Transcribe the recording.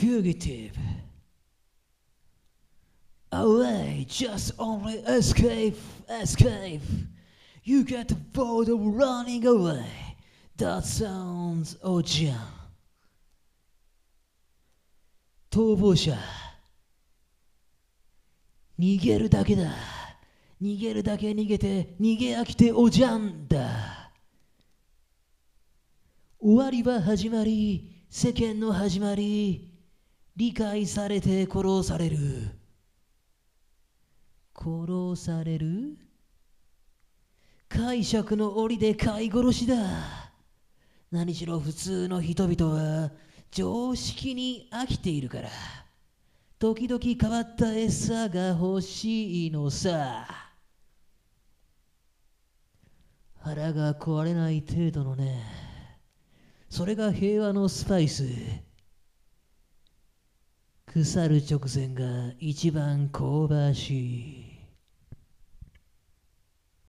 fugitive. Away, just only escape, escape. You get bored of running away. That sounds ocean. 逃亡者。逃げるだけだ。逃げるだけ逃げて、逃げ飽きておじゃんだ。終わりは始まり、世間の始まり。理解されて殺される。殺される？解釈の檻で飼い殺しだ。何しろ普通の人々は常識に飽きているから。時々変わった餌が欲しいのさ。腹が壊れない程度のね。それが平和のスパイス。腐る直前が一番香ばしい。